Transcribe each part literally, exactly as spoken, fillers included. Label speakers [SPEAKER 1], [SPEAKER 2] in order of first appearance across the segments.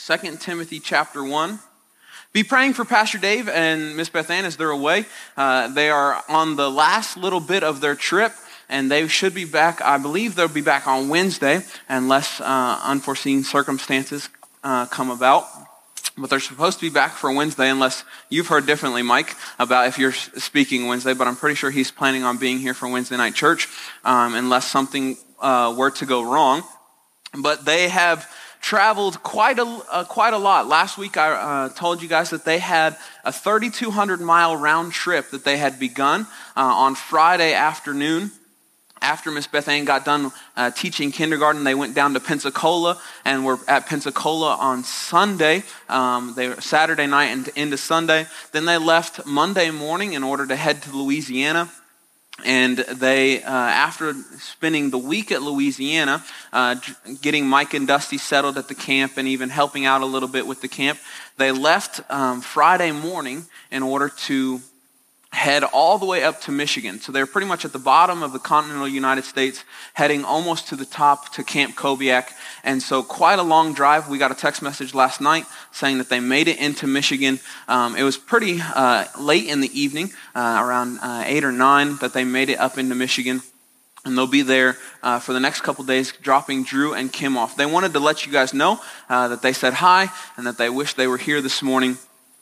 [SPEAKER 1] Second Timothy chapter one. Be praying for Pastor Dave and Miss Beth Ann as they're away. Uh, they are on the last little bit of their trip, and they should be back. I believe they'll be back on Wednesday, unless uh, unforeseen circumstances uh, come about. But they're supposed to be back for Wednesday, unless you've heard differently, Mike, about if you're speaking Wednesday. But I'm pretty sure he's planning on being here for Wednesday night church, um, unless something uh, were to go wrong. But they have traveled quite a uh, quite a lot. Last week I uh, told you guys that they had a thirty-two hundred mile round trip that they had begun uh, on Friday afternoon. After Miss Beth Ann got done uh, teaching kindergarten, they went down to Pensacola and were at Pensacola on Sunday. Um, they were Saturday night and into Sunday. Then they left Monday morning in order to head to Louisiana. And they, uh, after spending the week at Louisiana, uh, getting Mike and Dusty settled at the camp and even helping out a little bit with the camp, they left um, Friday morning in order to head all the way up to Michigan. So they're pretty much at the bottom of the continental United States, heading almost to the top to Camp Kobiak. And so quite a long drive. We got a text message last night saying that they made it into Michigan. Um, it was pretty uh, late in the evening, uh, around uh, eight or nine, that they made it up into Michigan. And they'll be there uh, for the next couple days, dropping Drew and Kim off. They wanted to let you guys know uh, that they said hi and that they wish they were here this morning.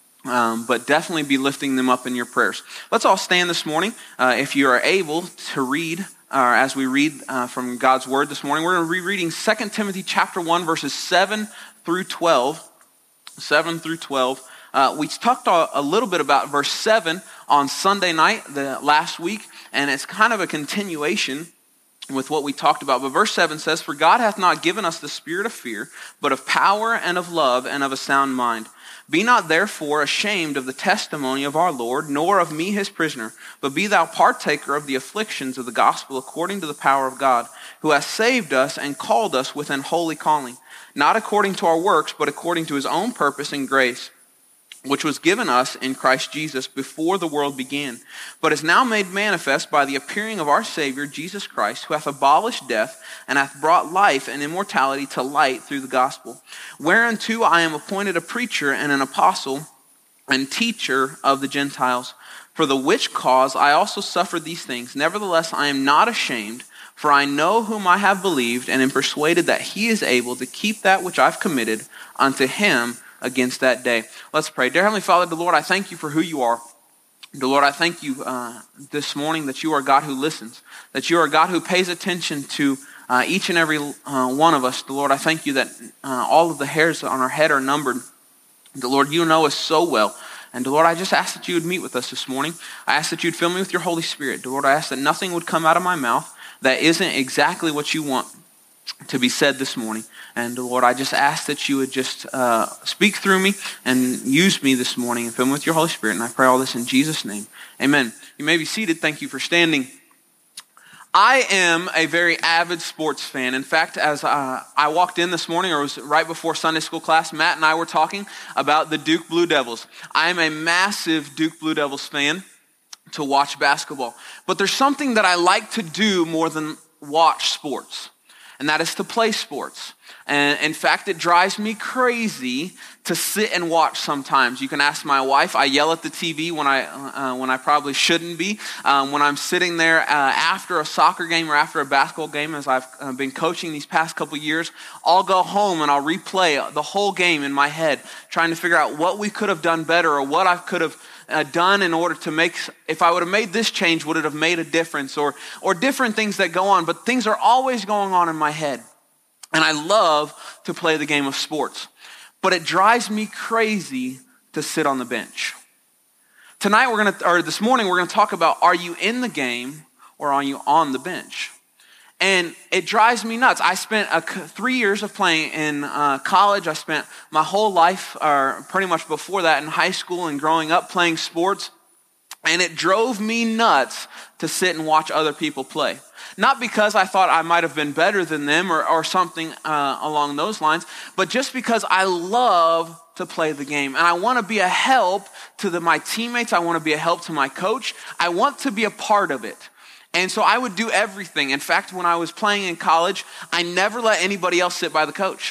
[SPEAKER 1] Um, but definitely be lifting them up in your prayers. Let's all stand this morning. Uh, if you are able to read, or uh, as we read uh, from God's Word this morning, we're going to be reading Second Timothy chapter one, verses seven through twelve. seven through twelve. Uh, we talked a, a little bit about verse seven on Sunday night, the last week, and it's kind of a continuation with what we talked about. But verse seven says, "For God hath not given us the spirit of fear, but of power and of love and of a sound mind. Be not therefore ashamed of the testimony of our Lord, nor of me his prisoner, but be thou partaker of the afflictions of the gospel according to the power of God, who hath saved us and called us with an holy calling, not according to our works, but according to his own purpose and grace, which was given us in Christ Jesus before the world began, but is now made manifest by the appearing of our Savior, Jesus Christ, who hath abolished death and hath brought life and immortality to light through the gospel, whereunto I am appointed a preacher and an apostle and teacher of the Gentiles, for the which cause I also suffered these things. Nevertheless, I am not ashamed, for I know whom I have believed, and am persuaded that he is able to keep that which I've committed unto him against that day." Let's pray. Dear Heavenly Father, the Lord, I thank you for who you are. The Lord, I thank you uh, this morning that you are God who listens, that you are God who pays attention to uh, each and every uh, one of us. The Lord, I thank you that uh, all of the hairs on our head are numbered. The Lord, you know us so well. And the Lord, I just ask that you would meet with us this morning. I ask that you'd fill me with your Holy Spirit. The Lord, I ask that nothing would come out of my mouth that isn't exactly what you want to be said this morning. And Lord, I just ask that you would just uh, speak through me and use me this morning and fill me with your Holy Spirit. And I pray all this in Jesus' name. Amen. You may be seated. Thank you for standing. I am a very avid sports fan. In fact, as uh, I walked in this morning, or it was right before Sunday school class, Matt and I were talking about the Duke Blue Devils. I am a massive Duke Blue Devils fan to watch basketball. But there's something that I like to do more than watch sports, and that is to play sports. And in fact, it drives me crazy to sit and watch sometimes. You can ask my wife. I yell at the T V when I uh, when I probably shouldn't be. Um, when I'm sitting there uh, after a soccer game or after a basketball game, as I've uh, been coaching these past couple years, I'll go home and I'll replay the whole game in my head, trying to figure out what we could have done better or what I could have Uh, done in order to make, if I would have made this change, would it have made a difference, or or different things that go on. But things are always going on in my head. And I love to play the game of sports. But it drives me crazy to sit on the bench. Tonight we're going to, or this morning we're going to talk about, are you in the game or are you on the bench? And it drives me nuts. I spent a, three years of playing in uh, college. I spent my whole life, or pretty much before that, in high school and growing up playing sports. And it drove me nuts to sit and watch other people play. Not because I thought I might have been better than them or, or something uh, along those lines, but just because I love to play the game. And I want to be a help to the, my teammates. I want to be a help to my coach. I want to be a part of it. And so I would do everything. In fact, when I was playing in college, I never let anybody else sit by the coach.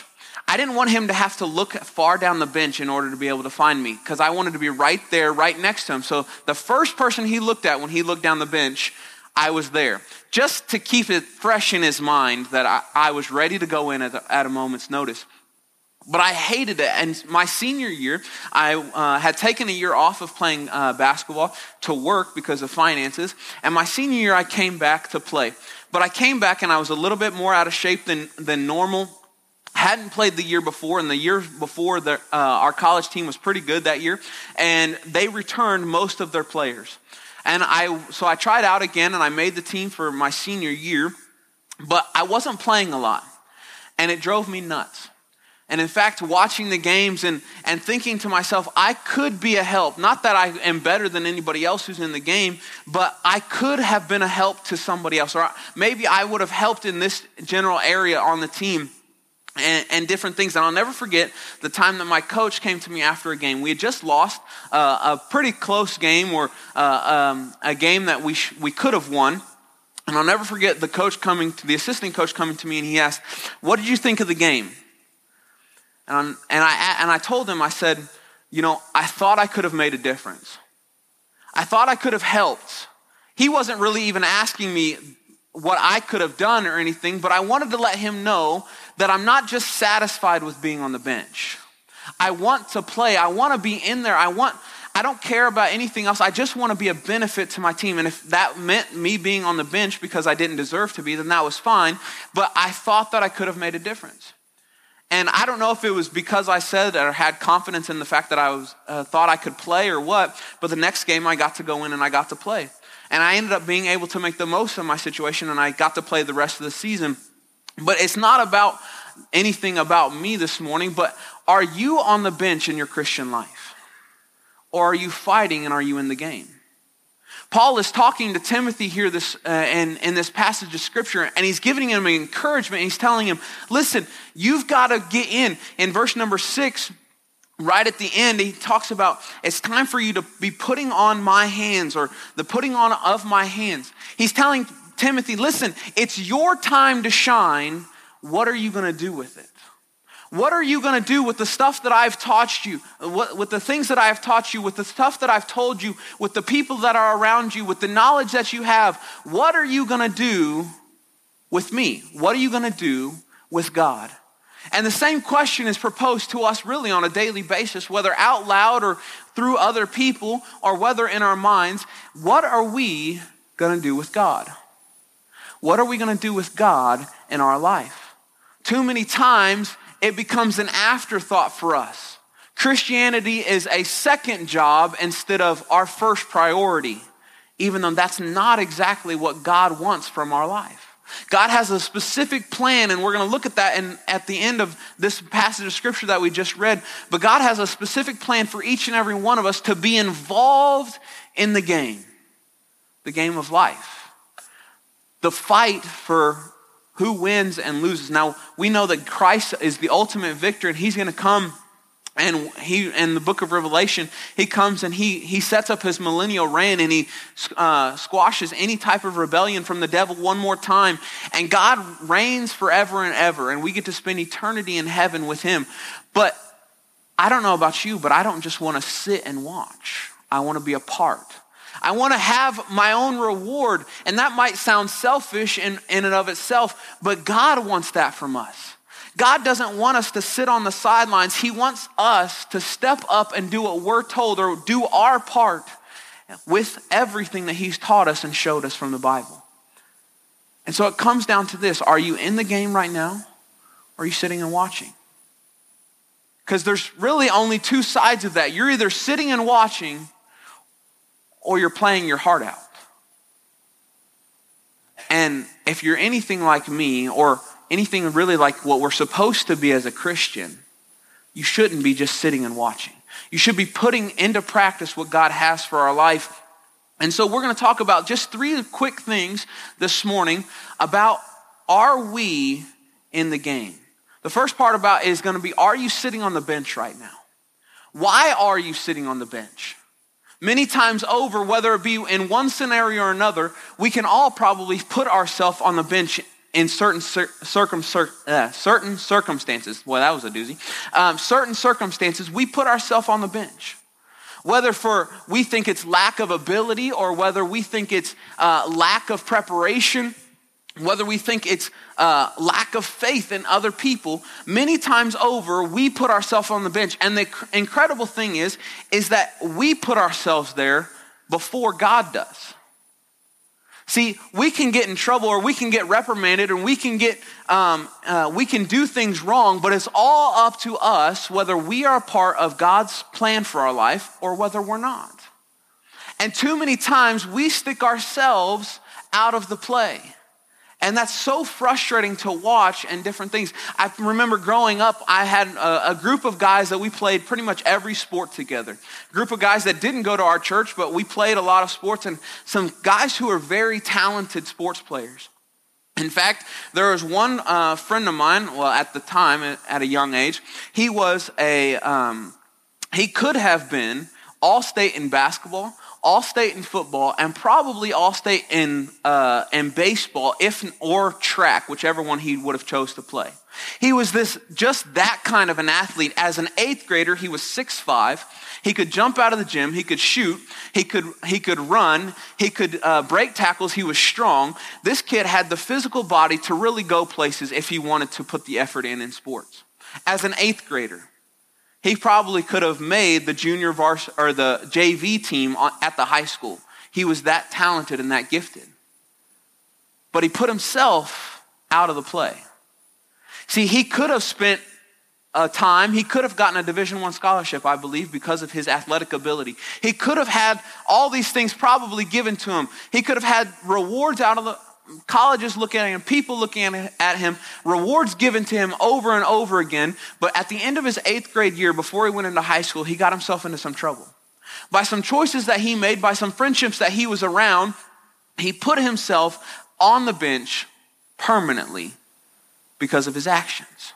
[SPEAKER 1] I didn't want him to have to look far down the bench in order to be able to find me, because I wanted to be right there, right next to him. So the first person he looked at when he looked down the bench, I was there. Just to keep it fresh in his mind that I, I was ready to go in at, the, at a moment's notice. But I hated it. And my senior year, I uh, had taken a year off of playing uh, basketball to work because of finances. And my senior year, I came back to play. But I came back and I was a little bit more out of shape than, than normal. Hadn't played the year before, and the year before, the, uh, our college team was pretty good that year, and they returned most of their players. And I, so I tried out again, and I made the team for my senior year, but I wasn't playing a lot, and it drove me nuts. And in fact, watching the games and, and thinking to myself, I could be a help. Not that I am better than anybody else who's in the game, but I could have been a help to somebody else, or maybe I would have helped in this general area on the team. And, and different things. And I'll never forget the time that my coach came to me after a game. We had just lost uh, a pretty close game, or uh, um, a game that we sh- we could have won. And I'll never forget the coach coming to the assistant coach coming to me, and he asked, "What did you think of the game?" And I'm, and I and I told him, I said, "You know, I thought I could have made a difference. I thought I could have helped." He wasn't really even asking me what I could have done or anything, but I wanted to let him know that I'm not just satisfied with being on the bench. I want to play. I want to be in there. I want, I don't care about anything else. I just want to be a benefit to my team. And if that meant me being on the bench because I didn't deserve to be, then that was fine. But I thought that I could have made a difference. And I don't know if it was because I said or had confidence in the fact that I was uh, thought I could play or what, but the next game I got to go in and I got to play. And I ended up being able to make the most of my situation, and I got to play the rest of the season. But it's not about anything about me this morning, but are you on the bench in your Christian life? Or are you fighting and are you in the game? Paul is talking to Timothy here this uh, in, in this passage of scripture, and he's giving him an encouragement. He's telling him, listen, you've got to get in. In verse number six, right at the end, he talks about it's time for you to be putting on my hands, or the putting on of my hands. He's telling Timothy, listen, it's your time to shine. What are you going to do with it? What are you going to do with the stuff that I've taught you, what, with the things that I have taught you, with the stuff that I've told you, with the people that are around you, with the knowledge that you have? What are you going to do with me? What are you going to do with God? And the same question is proposed to us really on a daily basis, whether out loud or through other people, or whether in our minds. What are we going to do with God? What are we going to do with God in our life? Too many times it becomes an afterthought for us. Christianity is a second job instead of our first priority, even though that's not exactly what God wants from our life. God has a specific plan, and we're going to look at that in, at the end of this passage of scripture that we just read. But God has a specific plan for each and every one of us to be involved in the game, the game of life, the fight for who wins and loses. Now, we know that Christ is the ultimate victor, and he's going to come. And he, in the book of Revelation, he comes and he he sets up his millennial reign, and he uh, squashes any type of rebellion from the devil one more time. And God reigns forever and ever, and we get to spend eternity in heaven with him. But I don't know about you, but I don't just want to sit and watch. I want to be a part. I want to have my own reward. And that might sound selfish in, in and of itself, but God wants that from us. God doesn't want us to sit on the sidelines. He wants us to step up and do what we're told, or do our part with everything that he's taught us and showed us from the Bible. And so it comes down to this. Are you in the game right now, or are you sitting and watching? Because there's really only two sides of that. You're either sitting and watching, or you're playing your heart out. And if you're anything like me, or anything really like what we're supposed to be as a Christian, you shouldn't be just sitting and watching. You should be putting into practice what God has for our life. And so we're going to talk about just three quick things this morning about, are we in the game? The first part about is going to be, are you sitting on the bench right now? Why are you sitting on the bench? Many times over, whether it be in one scenario or another, we can all probably put ourselves on the bench in certain cir- circum, cir- uh, certain circumstances, well, that was a doozy, um, certain circumstances, we put ourselves on the bench. Whether for we think it's lack of ability or whether we think it's uh, lack of preparation, whether we think it's uh, lack of faith in other people, many times over, we put ourselves on the bench. And the cr- incredible thing is, is that we put ourselves there before God does. See, we can get in trouble or we can get reprimanded and we can get, um, uh, we can do things wrong, but it's all up to us whether we are a part of God's plan for our life or whether we're not. And too many times we stick ourselves out of the play. And that's so frustrating to watch and different things. I remember growing up, I had a, a group of guys that we played pretty much every sport together. A group of guys that didn't go to our church, but we played a lot of sports, and some guys who are very talented sports players. In fact, there was one uh, friend of mine, well, at the time, at a young age, he was a, um, he could have been all-state in basketball, all-state in football, and probably all-state in uh, in baseball, if or track, whichever one he would have chose to play. He was this just that kind of an athlete. As an eighth grader, he was six foot five. He could jump out of the gym. He could shoot. He could he could run. He could uh, break tackles. He was strong. This kid had the physical body to really go places if he wanted to put the effort in in sports. As an eighth grader, he probably could have made the junior vars or the J V team at the high school. He was that talented and that gifted. But he put himself out of the play. See, he could have spent a time, he could have gotten a Division One scholarship, I believe, because of his athletic ability. He could have had all these things probably given to him. He could have had rewards out of the colleges looking at him, people looking at him, rewards given to him over and over again. But at the end of his eighth grade year, before he went into high school, he got himself into some trouble. By some choices that he made, by some friendships that he was around, he put himself on the bench permanently because of his actions.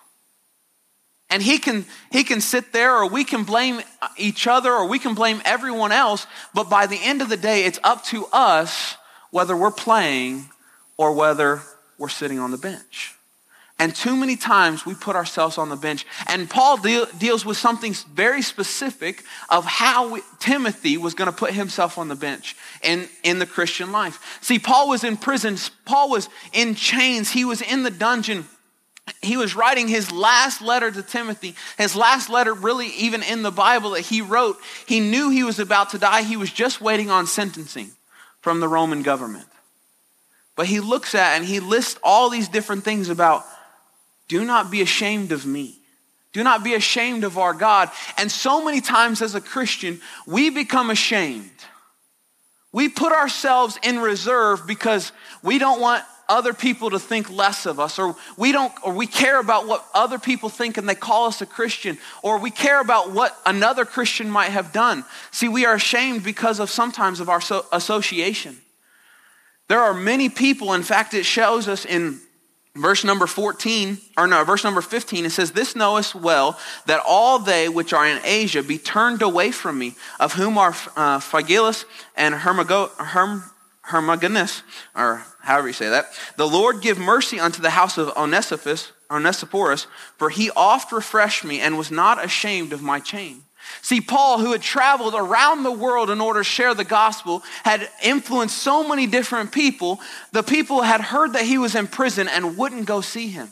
[SPEAKER 1] And he can, he can sit there, or we can blame each other, or we can blame everyone else, but by the end of the day, it's up to us whether we're playing or whether we're sitting on the bench. And too many times we put ourselves on the bench. And Paul deal, deals with something very specific of how we, Timothy was going to put himself on the bench in, in the Christian life. See, Paul was in prison. Paul was in chains. He was in the dungeon. He was writing his last letter to Timothy, his last letter really even in the Bible that he wrote. He knew he was about to die. He was just waiting on sentencing from the Roman government. But he looks at and he lists all these different things about, do not be ashamed of me. Do not be ashamed of our God. And so many times as a Christian, we become ashamed. We put ourselves in reserve because we don't want other people to think less of us, or we don't, or we care about what other people think and they call us a Christian, or we care about what another Christian might have done. See, we are ashamed because of sometimes of our so- association. There are many people, in fact, it shows us in verse number fourteen, or no, verse number fifteen, it says, "This knowest well, that all they which are in Asia be turned away from me, of whom are uh, Phygellus and Hermogo, Herm, Hermogenes," or however you say that. "The Lord give mercy unto the house of Onesiphorus, Onesiphorus, for he oft refreshed me and was not ashamed of my chain." See, Paul, who had traveled around the world in order to share the gospel, had influenced so many different people. The people had heard that he was in prison and wouldn't go see him.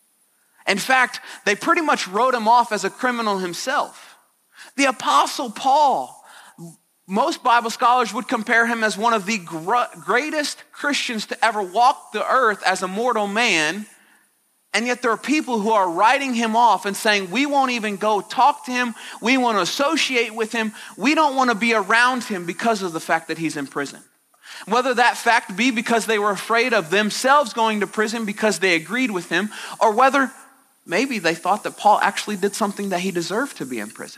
[SPEAKER 1] In fact, they pretty much wrote him off as a criminal himself. The Apostle Paul, most Bible scholars would compare him as one of the gr- greatest Christians to ever walk the earth as a mortal man. And yet there are people who are writing him off and saying, we won't even go talk to him. We want to associate with him. We don't want to be around him because of the fact that he's in prison. Whether that fact be because they were afraid of themselves going to prison because they agreed with him, or whether maybe they thought that Paul actually did something that he deserved to be in prison.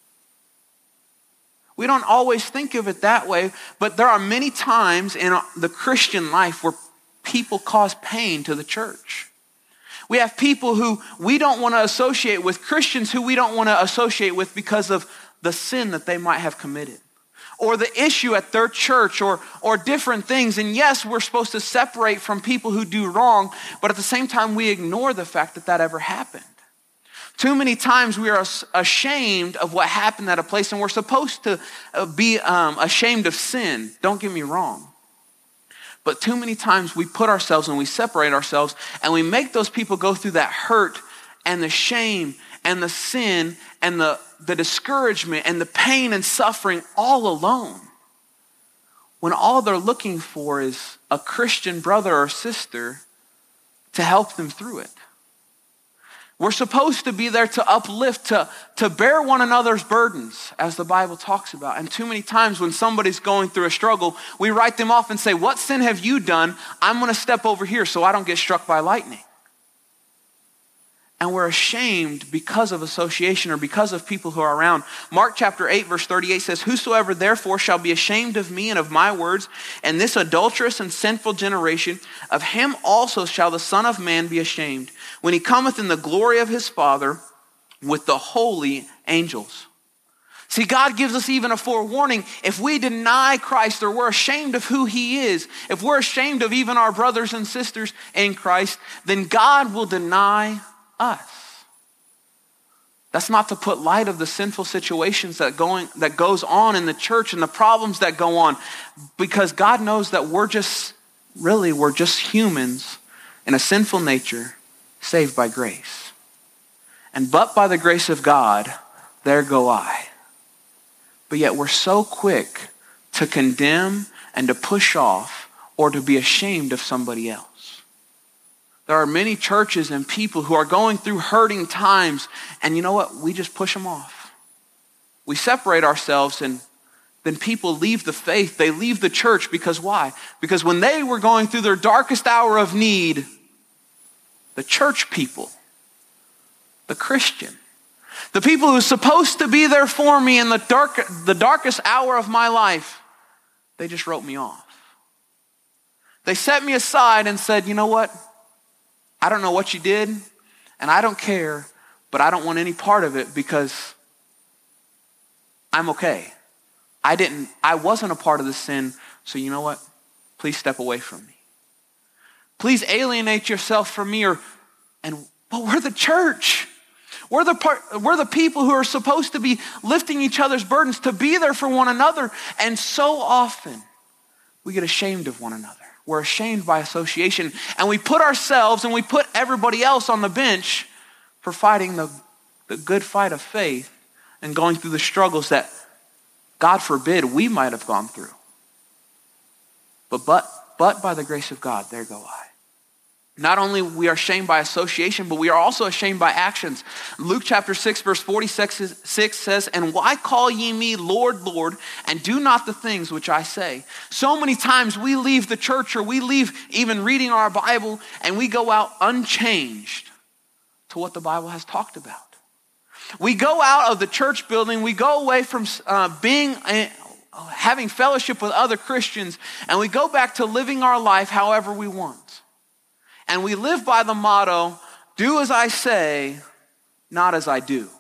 [SPEAKER 1] We don't always think of it that way, but there are many times in the Christian life where people cause pain to the church. We have people who we don't want to associate with, Christians who we don't want to associate with because of the sin that they might have committed. or the issue at their church or, or different things. And yes, we're supposed to separate from people who do wrong, but at the same time, we ignore the fact that that ever happened. Too many times we are ashamed of what happened at a place, and we're supposed to be um, ashamed of sin. Don't get me wrong. But too many times we put ourselves and we separate ourselves and we make those people go through that hurt and the shame and the sin and the, the discouragement and the pain and suffering all alone, when all they're looking for is a Christian brother or sister to help them through it. We're supposed to be there to uplift, to, to bear one another's burdens, as the Bible talks about. And too many times when somebody's going through a struggle, we write them off and say, what sin have you done? I'm going to step over here so I don't get struck by lightning. And we're ashamed because of association or because of people who are around. Mark chapter eight, verse thirty-eight says, whosoever therefore shall be ashamed of me and of my words, and this adulterous and sinful generation, of him also shall the Son of Man be ashamed, when he cometh in the glory of his Father with the holy angels. See, God gives us even a forewarning. If we deny Christ or we're ashamed of who he is, if we're ashamed of even our brothers and sisters in Christ, then God will deny us. That's not to put light of the sinful situations that going that goes on in the church and the problems that go on, because God knows that we're just, really, we're just humans in a sinful nature saved by grace. And but by the grace of God, there go I. But yet we're so quick to condemn and to push off or to be ashamed of somebody else. There are many churches and people who are going through hurting times, and you know what? We just push them off. We separate ourselves, and then people leave the faith. They leave the church because why? Because when they were going through their darkest hour of need, the church people, the Christian, the people who are supposed to be there for me in the dark, the darkest hour of my life, they just wrote me off. They set me aside and said, you know what? I don't know what you did, and I don't care, but I don't want any part of it because I'm okay. I didn't, I wasn't a part of the sin, so you know what? Please step away from me. Please alienate yourself from me, or, and, but we're the church. We're the part, we're the people who are supposed to be lifting each other's burdens, to be there for one another, and so often we get ashamed of one another. We're ashamed by association, and we put ourselves and we put everybody else on the bench for fighting the, the good fight of faith and going through the struggles that, God forbid, we might have gone through. But, but, but by the grace of God, there go I. Not only we are ashamed by association, but we are also ashamed by actions. Luke chapter six, verse forty-six says, and why call ye me Lord, Lord, and do not the things which I say? So many times we leave the church, or we leave even reading our Bible, and we go out unchanged to what the Bible has talked about. We go out of the church building, we go away from uh, being, uh, having fellowship with other Christians, and we go back to living our life however we want. And we live by the motto, do as I say, not as I do.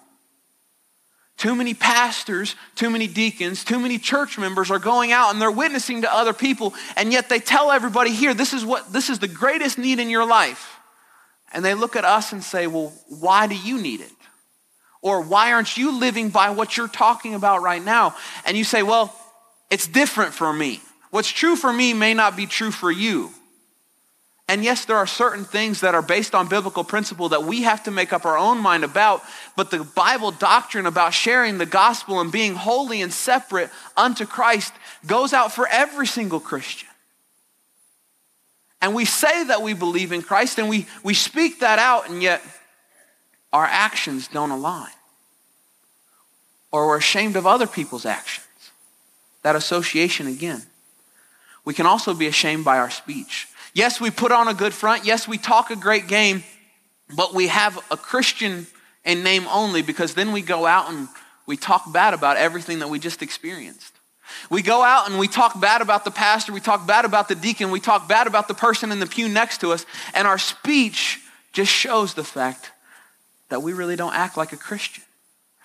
[SPEAKER 1] Too many pastors, too many deacons, too many church members are going out and they're witnessing to other people, and yet they tell everybody here, this is what this is the greatest need in your life. And they look at us and say, well, why do you need it? Or why aren't you living by what you're talking about right now? And you say, well, it's different for me. What's true for me may not be true for you. And yes, there are certain things that are based on biblical principle that we have to make up our own mind about, but the Bible doctrine about sharing the gospel and being holy and separate unto Christ goes out for every single Christian. And we say that we believe in Christ, and we, we speak that out, and yet our actions don't align. Or we're ashamed of other people's actions. That association again. We can also be ashamed by our speech. Yes, we put on a good front. Yes, we talk a great game, but we have a Christian in name only, because then we go out and we talk bad about everything that we just experienced. We go out and we talk bad about the pastor, we talk bad about the deacon, we talk bad about the person in the pew next to us, and our speech just shows the fact that we really don't act like a Christian.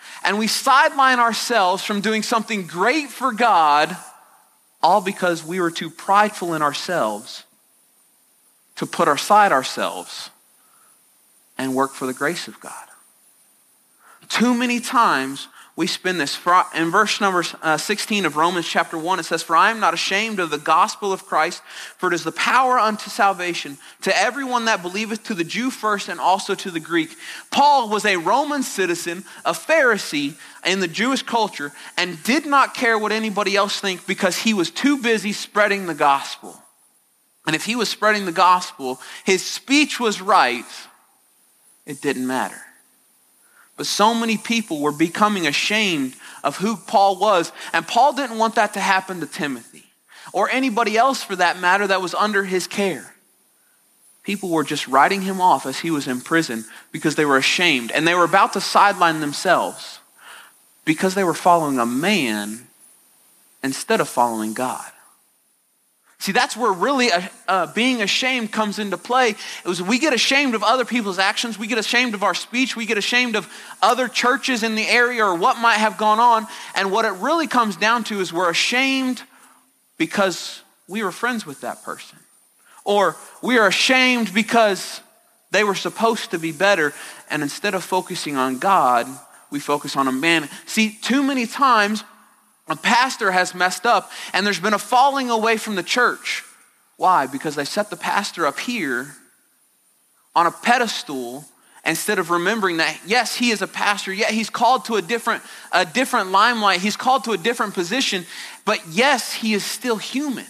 [SPEAKER 1] And we sideline ourselves from doing something great for God, all because we were too prideful in ourselves to put aside ourselves and work for the grace of God. Too many times we spend this. In verse number sixteen of Romans chapter one, it says, "For I am not ashamed of the gospel of Christ, for it is the power unto salvation to everyone that believeth, to the Jew first and also to the Greek." Paul was a Roman citizen, a Pharisee in the Jewish culture, and did not care what anybody else think because he was too busy spreading the gospel. And if he was spreading the gospel, his speech was right, it didn't matter. But so many people were becoming ashamed of who Paul was. And Paul didn't want that to happen to Timothy or anybody else for that matter that was under his care. People were just writing him off as he was in prison because they were ashamed. And they were about to sideline themselves because they were following a man instead of following God. See, that's where really uh, uh, being ashamed comes into play. It was we get ashamed of other people's actions. We get ashamed of our speech. We get ashamed of other churches in the area or what might have gone on. And what it really comes down to is we're ashamed because we were friends with that person. Or we are ashamed because they were supposed to be better. And instead of focusing on God, we focus on a man. See, too many times, a pastor has messed up and there's been a falling away from the church. Why? Because they set the pastor up here on a pedestal instead of remembering that, yes, he is a pastor. Yet he's called to a different, a different limelight. He's called to a different position. But yes, he is still human.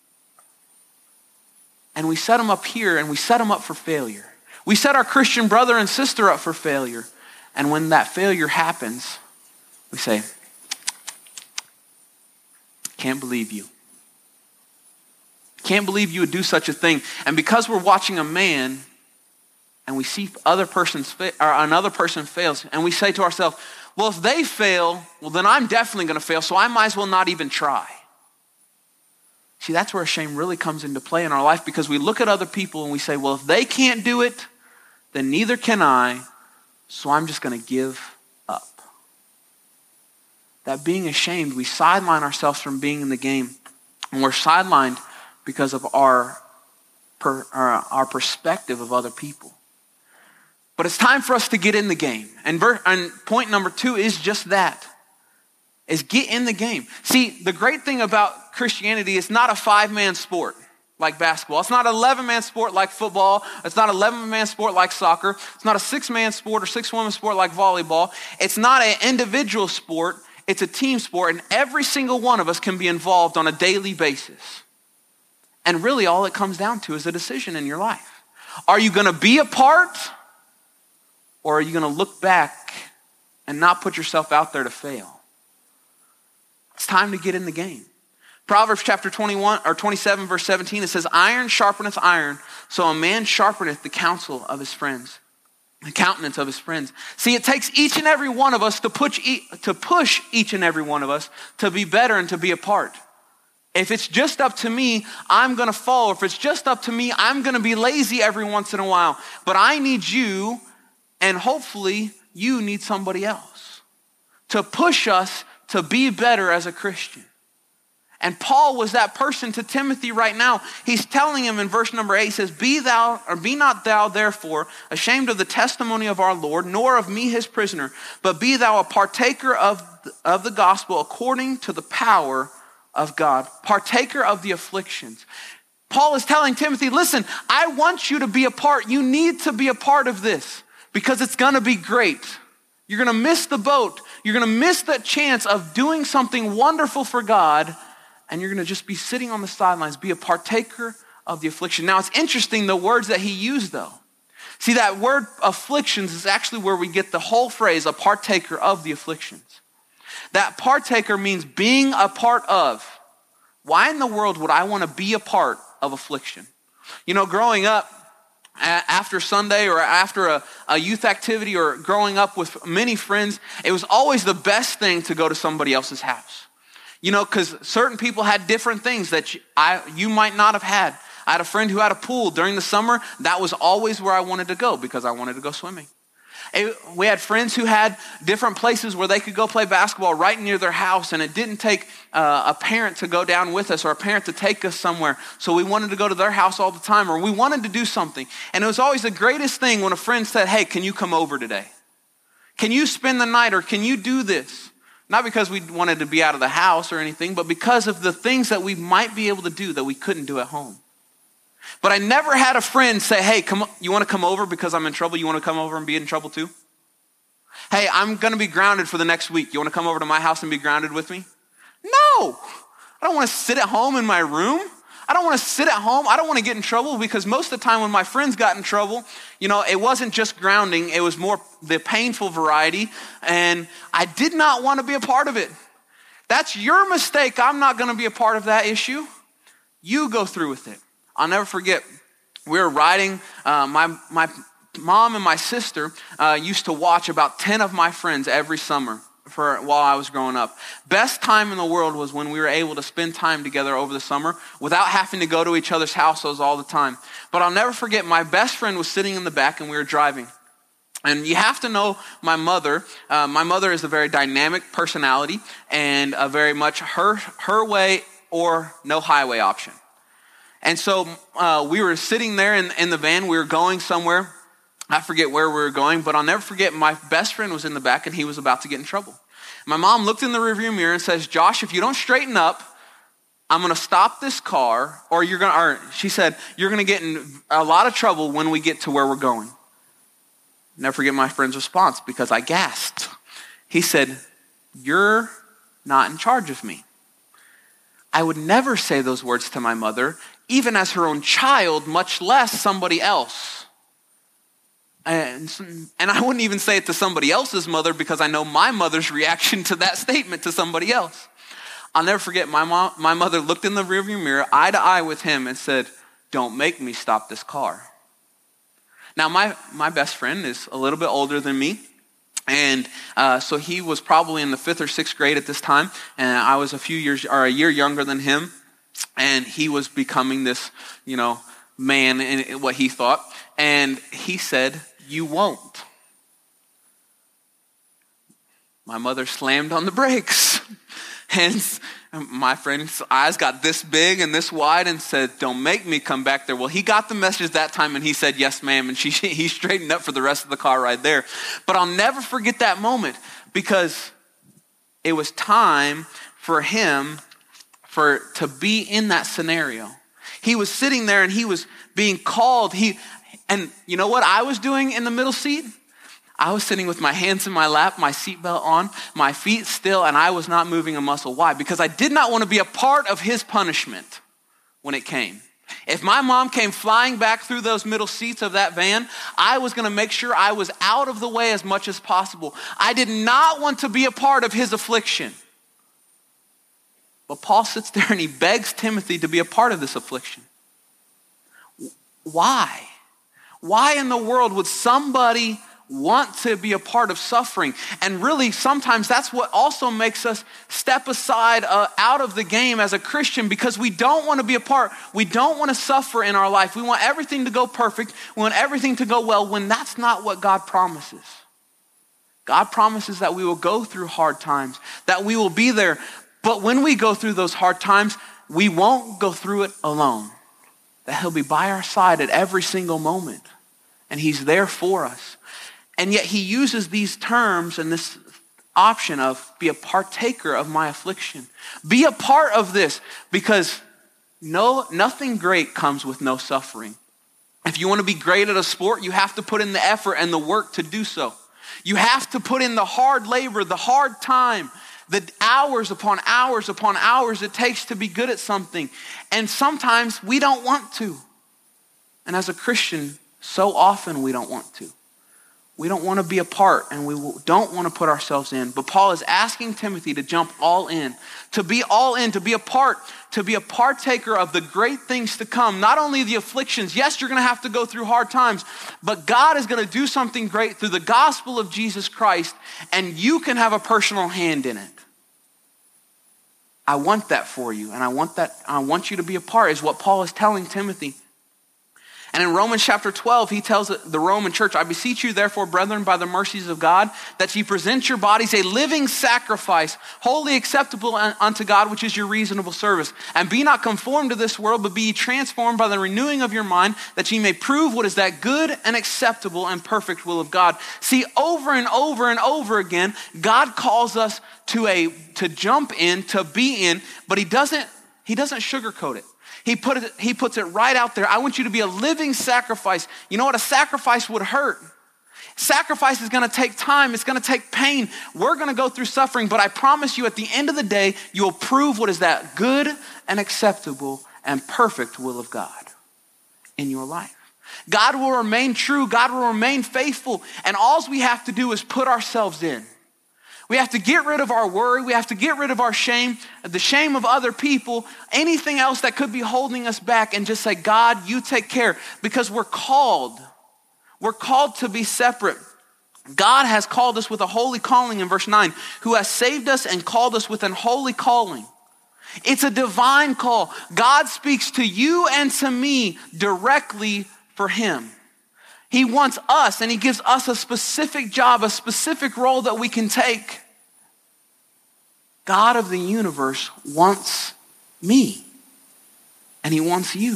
[SPEAKER 1] And we set him up here and we set him up for failure. We set our Christian brother and sister up for failure. And when that failure happens, we say, "Can't believe you. Can't believe you would do such a thing." And because we're watching a man and we see other person's fa- or another person fails, and we say to ourselves, "Well, if they fail, well, then I'm definitely going to fail, so I might as well not even try." See, that's where shame really comes into play in our life, because we look at other people and we say, "Well, if they can't do it, then neither can I, so I'm just going to give up." That being ashamed, we sideline ourselves from being in the game. And we're sidelined because of our, per, our, our perspective of other people. But it's time for us to get in the game. And, ver, and point number two is just that, is get in the game. See, the great thing about Christianity is not a five-man sport like basketball. It's not an eleven-man sport like football. It's not an eleven-man sport like soccer. It's not a six-man sport or six-woman sport like volleyball. It's not an individual sport. It's a team sport, and every single one of us can be involved on a daily basis. And really all it comes down to is a decision in your life. Are you going to be a part, or are you going to look back and not put yourself out there to fail? It's time to get in the game. Proverbs chapter twenty-one or twenty-seven verse seventeen, it says, "Iron sharpeneth iron, so a man sharpeneth the counsel of his friends." The countenance of his friends. See, it takes each and every one of us to push, to push each and every one of us to be better and to be a part. If it's just up to me, I'm going to fall. If it's just up to me, I'm going to be lazy every once in a while. But I need you, and hopefully you need somebody else to push us to be better as a Christian. And Paul was that person to Timothy right now. He's telling him in verse number eight, he says, Be thou, or be not thou therefore ashamed of the testimony of our Lord, nor of me his prisoner, but be thou a partaker of, of the gospel according to the power of God, partaker of the afflictions. Paul is telling Timothy, listen, I want you to be a part. You need to be a part of this because it's going to be great. You're going to miss the boat. You're going to miss the chance of doing something wonderful for God. And you're going to just be sitting on the sidelines, be a partaker of the affliction. Now, it's interesting the words that he used, though. See, that word afflictions is actually where we get the whole phrase, a partaker of the afflictions. That partaker means being a part of. Why in the world would I want to be a part of affliction? You know, growing up, after Sunday or after a, a youth activity or growing up with many friends, it was always the best thing to go to somebody else's house. You know, because certain people had different things that you, I, you might not have had. I had a friend who had a pool during the summer. That was always where I wanted to go because I wanted to go swimming. It, we had friends who had different places where they could go play basketball right near their house, and it didn't take uh, a parent to go down with us or a parent to take us somewhere. So we wanted to go to their house all the time, or we wanted to do something. And it was always the greatest thing when a friend said, hey, can you come over today? Can you spend the night, or can you do this? Not because we wanted to be out of the house or anything, but because of the things that we might be able to do that we couldn't do at home. But I never had a friend say, hey, come, you want to come over because I'm in trouble? You want to come over and be in trouble too? Hey, I'm going to be grounded for the next week. You want to come over to my house and be grounded with me? No, I don't want to sit at home in my room. I don't want to sit at home. I don't want to get in trouble, because most of the time when my friends got in trouble, you know, it wasn't just grounding. It was more the painful variety. And I did not want to be a part of it. That's your mistake. I'm not going to be a part of that issue. You go through with it. I'll never forget, we were riding, uh, my my mom and my sister uh, used to watch about ten of my friends every summer for while I was growing up. Best time in the world was when we were able to spend time together over the summer without having to go to each other's houses all the time. But I'll never forget, my best friend was sitting in the back and we were driving. And you have to know my mother. Uh, my mother is a very dynamic personality and a very much her her way or no highway option. And so uh, we were sitting there in, in the van. We were going somewhere. I forget where we were going, but I'll never forget, my best friend was in the back and he was about to get in trouble. My mom looked in the rearview mirror and says, Josh, if you don't straighten up, I'm going to stop this car, or you're going to, or she said, you're going to get in a lot of trouble when we get to where we're going. Never forget my friend's response, because I gasped. He said, you're not in charge of me. I would never say those words to my mother, even as her own child, much less somebody else. And, and I wouldn't even say it to somebody else's mother, because I know my mother's reaction to that statement to somebody else. I'll never forget, my mom, my mother looked in the rearview mirror, eye to eye with him, and said, don't make me stop this car. Now, my, my best friend is a little bit older than me. And uh, so he was probably in the fifth or sixth grade at this time. And I was a few years, or a year younger than him. And he was becoming this, you know, man in what he thought. And he said, you won't. My mother slammed on the brakes. And my friend's eyes got this big and this wide and said, don't make me come back there. Well, he got the message that time and he said, yes, ma'am. And she, he straightened up for the rest of the car ride there. But I'll never forget that moment, because it was time for him for to be in that scenario. He was sitting there and he was being called. He, and you know what I was doing in the middle seat? I was sitting with my hands in my lap, my seatbelt on, my feet still, and I was not moving a muscle. Why? Because I did not want to be a part of his punishment when it came. If my mom came flying back through those middle seats of that van, I was going to make sure I was out of the way as much as possible. I did not want to be a part of his affliction. But Paul sits there and he begs Timothy to be a part of this affliction. Why? Why in the world would somebody want to be a part of suffering? And really, sometimes that's what also makes us step aside uh, out of the game as a Christian, because we don't want to be a part. We don't want to suffer in our life. We want everything to go perfect. We want everything to go well, when that's not what God promises. God promises that we will go through hard times, that we will be there. But when we go through those hard times, we won't go through it alone. That he'll be by our side at every single moment. And he's there for us. And yet he uses these terms and this option of be a partaker of my affliction. Be a part of this, because no, nothing great comes with no suffering. If you want to be great at a sport, you have to put in the effort and the work to do so. You have to put in the hard labor, the hard time, the hours upon hours upon hours it takes to be good at something. And sometimes we don't want to. And as a Christian, so often we don't want to. We don't want to be a part, and we don't want to put ourselves in. But Paul is asking Timothy to jump all in, to be all in, to be a part, to be a partaker of the great things to come. Not only the afflictions. Yes, you're going to have to go through hard times, but God is going to do something great through the gospel of Jesus Christ, and you can have a personal hand in it. I want that for you, and I want that. I want you to be a part, is what Paul is telling Timothy. And in Romans chapter twelve, he tells the Roman church, I beseech you therefore, brethren, by the mercies of God, that ye present your bodies a living sacrifice, wholly acceptable unto God, which is your reasonable service. And be not conformed to this world, but be ye transformed by the renewing of your mind, that ye may prove what is that good and acceptable and perfect will of God. See, over and over and over again, God calls us to a to jump in, to be in, but he doesn't, he doesn't sugarcoat it. He put it, he puts it right out there. I want you to be a living sacrifice. You know what? A sacrifice would hurt. Sacrifice is going to take time. It's going to take pain. We're going to go through suffering, but I promise you at the end of the day, you will prove what is that good and acceptable and perfect will of God in your life. God will remain true. God will remain faithful. And all we have to do is put ourselves in. We have to get rid of our worry. We have to get rid of our shame, the shame of other people, anything else that could be holding us back, and just say, God, you take care, because we're called. We're called to be separate. God has called us with a holy calling in verse nine, who has saved us and called us with an holy calling. It's a divine call. God speaks to you and to me directly for him. He wants us, and he gives us a specific job, a specific role that we can take. God of the universe wants me, and he wants you.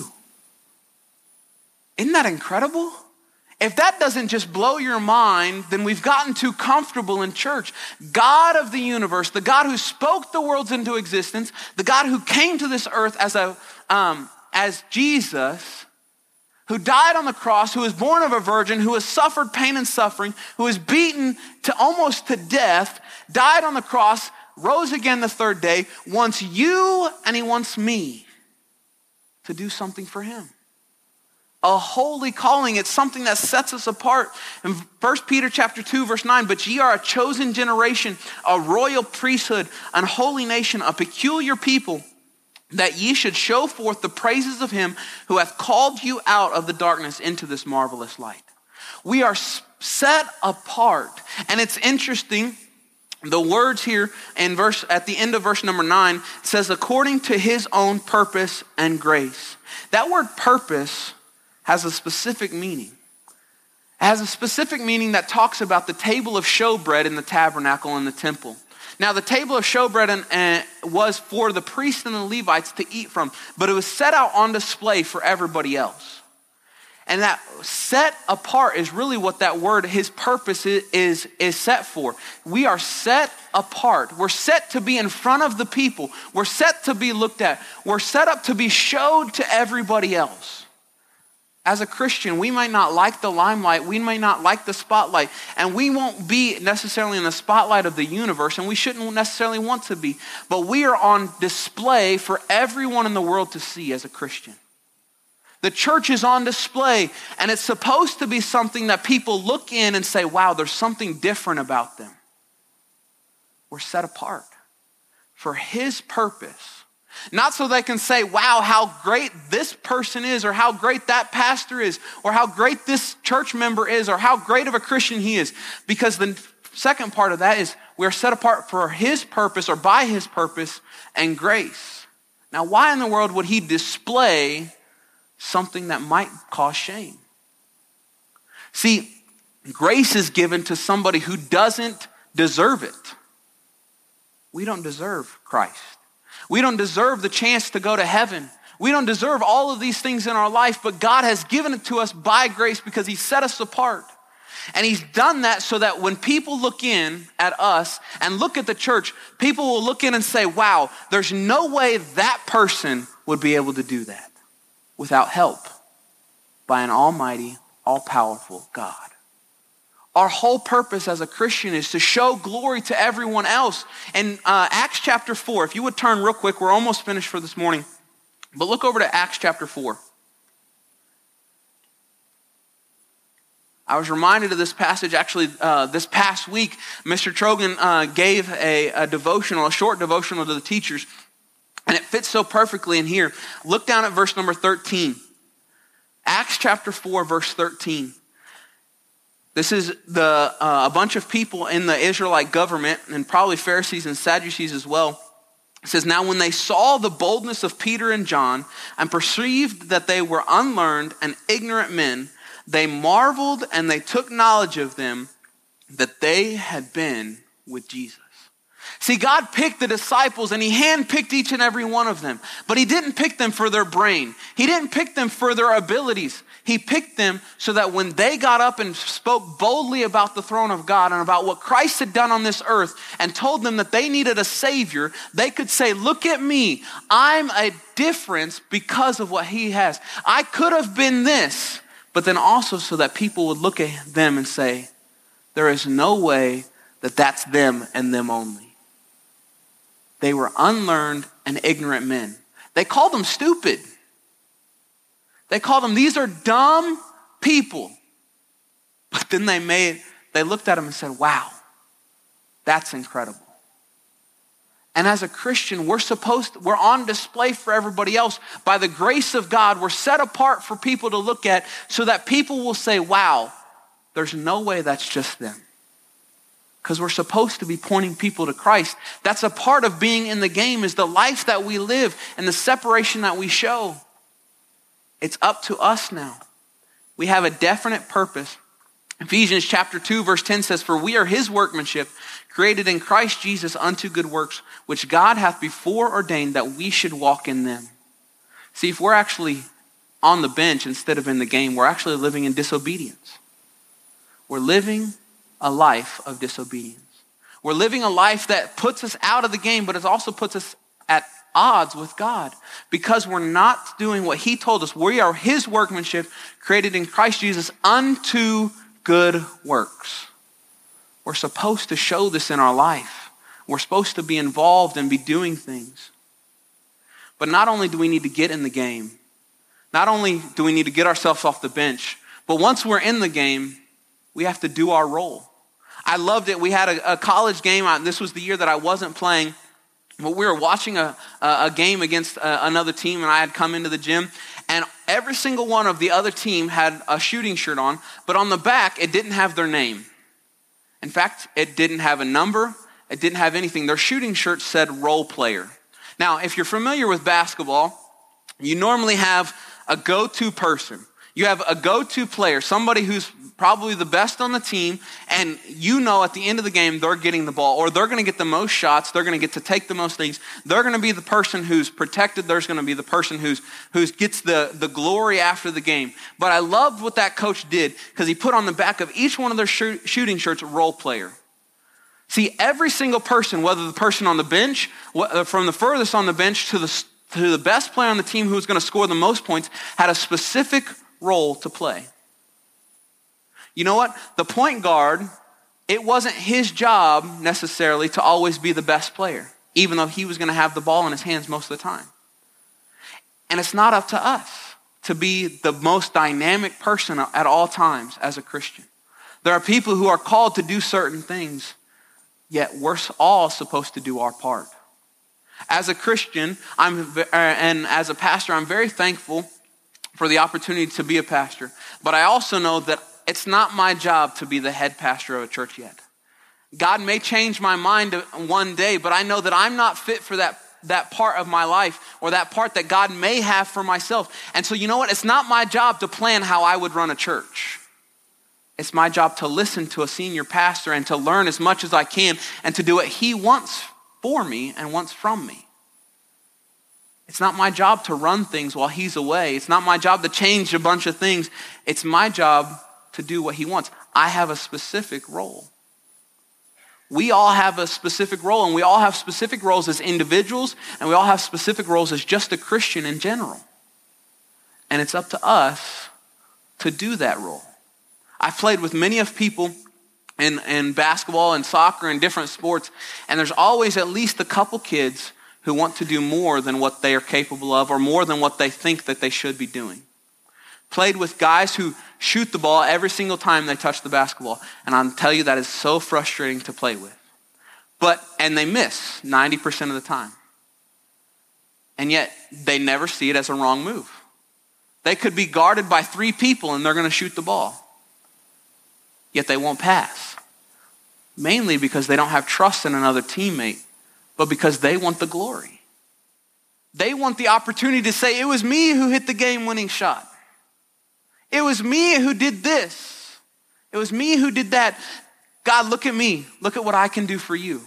[SPEAKER 1] Isn't that incredible? If that doesn't just blow your mind, then we've gotten too comfortable in church. God of the universe, the God who spoke the worlds into existence, the God who came to this earth as a um, as Jesus, who died on the cross, who was born of a virgin, who has suffered pain and suffering, who was beaten to almost to death, died on the cross, rose again the third day, wants you and he wants me to do something for him. A holy calling. It's something that sets us apart. In First Peter chapter two, verse nine, but ye are a chosen generation, a royal priesthood, an holy nation, a peculiar people, that ye should show forth the praises of him who hath called you out of the darkness into this marvelous light. We are set apart. And it's interesting, the words here in verse at the end of verse number nine says, according to his own purpose and grace. That word purpose has a specific meaning. It has a specific meaning that talks about the table of showbread in the tabernacle and the temple. Now, the table of showbread and, and was for the priests and the Levites to eat from, but it was set out on display for everybody else. And that set apart is really what that word, his purpose is, is, is set for. We are set apart. We're set to be in front of the people. We're set to be looked at. We're set up to be showed to everybody else. As a Christian, we might not like the limelight, we might not like the spotlight, and we won't be necessarily in the spotlight of the universe, and we shouldn't necessarily want to be, but we are on display for everyone in the world to see as a Christian. The church is on display, and it's supposed to be something that people look in and say, wow, there's something different about them. We're set apart for his purpose. Not so they can say, wow, how great this person is, or how great that pastor is, or how great this church member is, or how great of a Christian he is. Because the second part of that is we are set apart for his purpose, or by his purpose and grace. Now, why in the world would he display something that might cause shame? See, grace is given to somebody who doesn't deserve it. We don't deserve Christ. We don't deserve the chance to go to heaven. We don't deserve all of these things in our life, but God has given it to us by grace because he set us apart. And he's done that so that when people look in at us and look at the church, people will look in and say, wow, there's no way that person would be able to do that without help by an almighty, all-powerful God. Our whole purpose as a Christian is to show glory to everyone else. And uh, Acts chapter four, if you would turn real quick, we're almost finished for this morning. But look over to Acts chapter four. I was reminded of this passage actually uh, this past week. Mister Trogan uh, gave a, a devotional, a short devotional to the teachers. And it fits so perfectly in here. Look down at verse number thirteen. Acts chapter four, verse thirteen. This is the uh, a bunch of people in the Israelite government, and probably Pharisees and Sadducees as well, It says, now when they saw the boldness of Peter and John and perceived that they were unlearned and ignorant men, they marveled and they took knowledge of them that they had been with Jesus. See, God picked the disciples and he handpicked each and every one of them, but he didn't pick them for their brain. He didn't pick them for their abilities. He picked them so that when they got up and spoke boldly about the throne of God and about what Christ had done on this earth and told them that they needed a savior, they could say, look at me. I'm a difference because of what he has. I could have been this, but then also so that people would look at them and say, there is no way that that's them and them only. They were unlearned and ignorant men. They called them stupid. They called them, these are dumb people. But then they made, they looked at them and said, wow, that's incredible. And as a Christian, we're supposed to, we're on display for everybody else. By the grace of God, we're set apart for people to look at so that people will say, wow, there's no way that's just them. Because we're supposed to be pointing people to Christ. That's a part of being in the game, is the life that we live and the separation that we show. It's up to us now. We have a definite purpose. Ephesians chapter two verse ten says, for we are his workmanship, created in Christ Jesus unto good works, which God hath before ordained that we should walk in them. See, if we're actually on the bench instead of in the game, we're actually living in disobedience. We're living a life of disobedience. We're living a life that puts us out of the game, but it also puts us at odds with God because we're not doing what he told us. We are his workmanship created in Christ Jesus unto good works. We're supposed to show this in our life. We're supposed to be involved and be doing things. But not only do we need to get in the game, not only do we need to get ourselves off the bench, but once we're in the game, we have to do our role. I loved it. We had a, a college game. This was the year that I wasn't playing. But we were watching a, a game against a, another team, and I had come into the gym, and every single one of the other team had a shooting shirt on, but on the back, it didn't have their name. In fact, it didn't have a number. It didn't have anything. Their shooting shirt said role player. Now, if you're familiar with basketball, you normally have a go-to person. You have a go-to player, somebody who's probably the best on the team, and you know at the end of the game they're getting the ball, or they're going to get the most shots, they're going to get to take the most things. They're going to be the person who's protected, there's going to be the person who's who's gets the, the glory after the game. But I loved what that coach did because he put on the back of each one of their shoot, shooting shirts role player. See, every single person, whether the person on the bench, from the furthest on the bench to the, to the best player on the team who was going to score the most points, had a specific role to play. You know what? The point guard, it wasn't his job necessarily to always be the best player, even though he was going to have the ball in his hands most of the time. And it's not up to us to be the most dynamic person at all times as a Christian. There are people who are called to do certain things, yet we're all supposed to do our part. As a Christian, I'm and as a pastor, I'm very thankful for the opportunity to be a pastor. But I also know that it's not my job to be the head pastor of a church yet. God may change my mind one day, but I know that I'm not fit for that, that part of my life or that part that God may have for myself. And so you know what? It's not my job to plan how I would run a church. It's my job to listen to a senior pastor and to learn as much as I can and to do what he wants for me and wants from me. It's not my job to run things while he's away. It's not my job to change a bunch of things. It's my job to do what he wants. I have a specific role. We all have a specific role, and we all have specific roles as individuals, and we all have specific roles as just a Christian in general. And it's up to us to do that role. I've played with many of people in, in basketball and soccer and different sports, and there's always at least a couple kids who want to do more than what they are capable of or more than what they think that they should be doing. Played with guys who shoot the ball every single time they touch the basketball. And I'll tell you, that is so frustrating to play with. But, and they miss ninety percent of the time. And yet, they never see it as a wrong move. They could be guarded by three people and they're going to shoot the ball. Yet they won't pass. Mainly because they don't have trust in another teammate, but because they want the glory. They want the opportunity to say, it was me who hit the game-winning shot. It was me who did this. It was me who did that. God, look at me. Look at what I can do for you.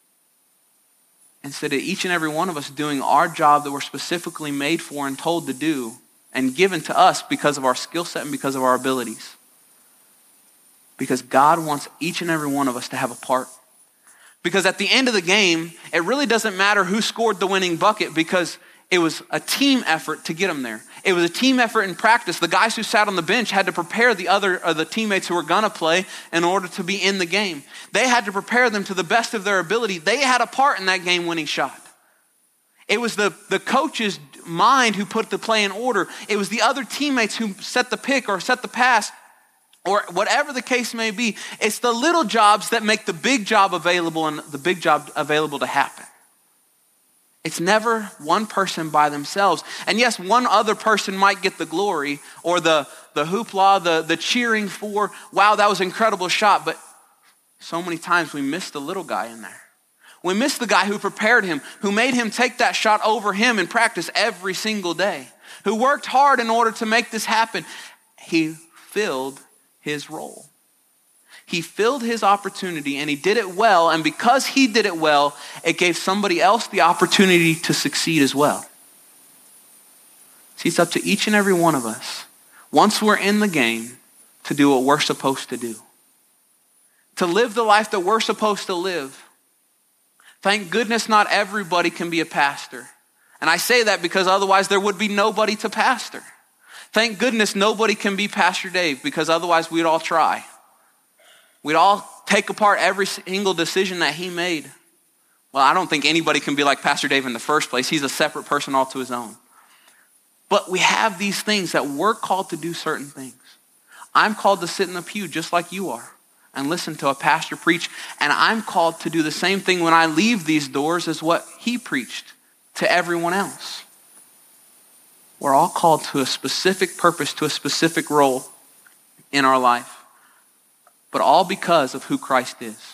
[SPEAKER 1] Instead of each and every one of us doing our job that we're specifically made for and told to do and given to us because of our skill set and because of our abilities. Because God wants each and every one of us to have a part. Because at the end of the game, it really doesn't matter who scored the winning bucket because it was a team effort to get them there. It was a team effort in practice. The guys who sat on the bench had to prepare the other or the teammates who were going to play in order to be in the game. They had to prepare them to the best of their ability. They had a part in that game-winning shot. It was the, the coach's mind who put the play in order. It was the other teammates who set the pick or set the pass or whatever the case may be. It's the little jobs that make the big job available and the big job available to happen. It's never one person by themselves. And yes, one other person might get the glory or the, the hoopla, the, the cheering for, wow, that was an incredible shot. But so many times we miss the little guy in there. We miss the guy who prepared him, who made him take that shot over him in practice every single day, who worked hard in order to make this happen. He filled his role. He filled his opportunity and he did it well. And because he did it well, it gave somebody else the opportunity to succeed as well. See, it's up to each and every one of us, once we're in the game, to do what we're supposed to do. To live the life that we're supposed to live. Thank goodness not everybody can be a pastor. And I say that because otherwise there would be nobody to pastor. Thank goodness nobody can be Pastor Dave because otherwise we'd all try. We'd all take apart every single decision that he made. Well, I don't think anybody can be like Pastor Dave in the first place. He's a separate person all to his own. But we have these things that we're called to do certain things. I'm called to sit in the pew just like you are and listen to a pastor preach. And I'm called to do the same thing when I leave these doors as what he preached to everyone else. We're all called to a specific purpose, to a specific role in our life. But all because of who Christ is.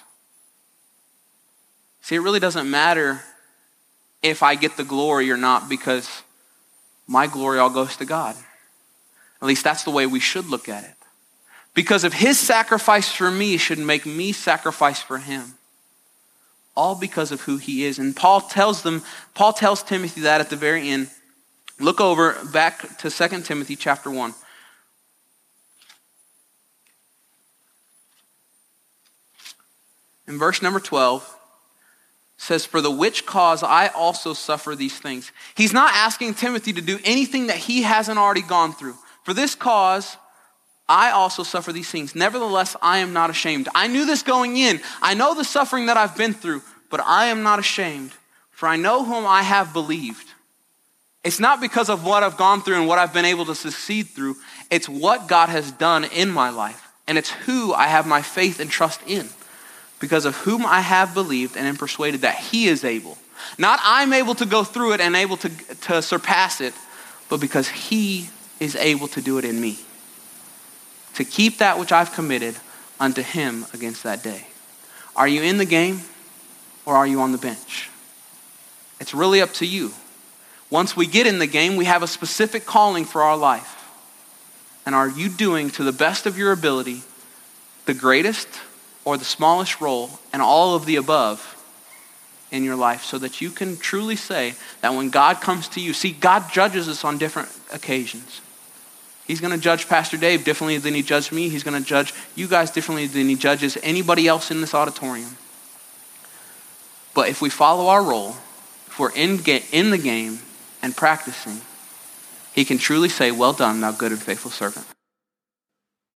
[SPEAKER 1] See, it really doesn't matter if I get the glory or not because my glory all goes to God. At least that's the way we should look at it. Because of his sacrifice for me should make me sacrifice for him. All because of who he is. And Paul tells them, Paul tells Timothy that at the very end. Look over back to Second Timothy chapter one. In verse number twelve, says, for the which cause I also suffer these things. He's not asking Timothy to do anything that he hasn't already gone through. For this cause, I also suffer these things. Nevertheless, I am not ashamed. I knew this going in. I know the suffering that I've been through, but I am not ashamed, for I know whom I have believed. It's not because of what I've gone through and what I've been able to succeed through. It's what God has done in my life. And it's who I have my faith and trust in. Because of whom I have believed and am persuaded that he is able. Not I'm able to go through it and able to, to surpass it, but because he is able to do it in me. To keep that which I've committed unto him against that day. Are you in the game or are you on the bench? It's really up to you. Once we get in the game, we have a specific calling for our life. And are you doing to the best of your ability the greatest or the smallest role and all of the above in your life so that you can truly say that when God comes to you, see, God judges us on different occasions. He's going to judge Pastor Dave differently than he judged me. He's going to judge you guys differently than he judges anybody else in this auditorium. But if we follow our role, if we're in, in the game and practicing, he can truly say, well done, thou good and faithful servant.